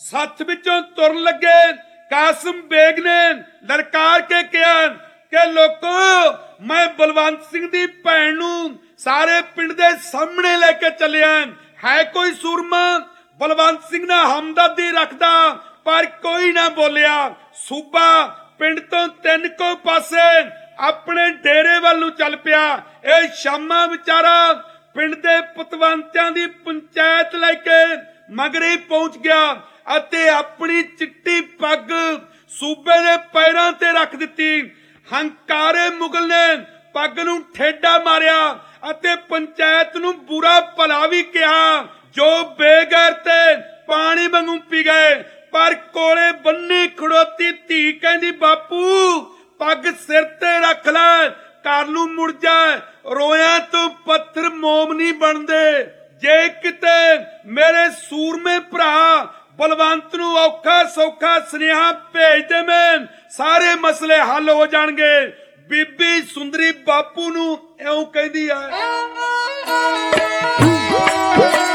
सथ विचों तुरन लगे कासिम बेग ने ललकार के कहा कि लोको मैं बलवंत सिंह दी भैन नूं सारे पिंड दे सामने लेके चलिया है कोई सूरमा। बलवंत सिंह ने हमदर्दी रखदा पर कोई ना बोलिया। सूबा पिंड तो 3 को पासे अपने डेरे वाल चल पिया। ए शामा विचारा पिंड दे पतवंतियां दी पंचायत लेके मगरे पहुंच गया अते अपनी चिट्टी पग सूबे दे पैरां ते रख दिती। हंकारे मुगल ने पग नूं ठेडा मारिया अते पंचायत नूं बुरा भला भी कहा। जो बेगैरते पानी वांगू पी गए पर कोले बन्नी खड़ोती धी कहंदी बापू पग सिर ते रख लै घर नूं मुड़ जा। रोया तो पत्थर मोम नहीं बनदे। जे किते मेरे सूरमे भरा बलवंत नूं औखा सौखा सुनेहा भेज दे मैं सारे मसले हल हो जाणगे। बीबी सुंदरी बापू नूं इउं कहंदी है।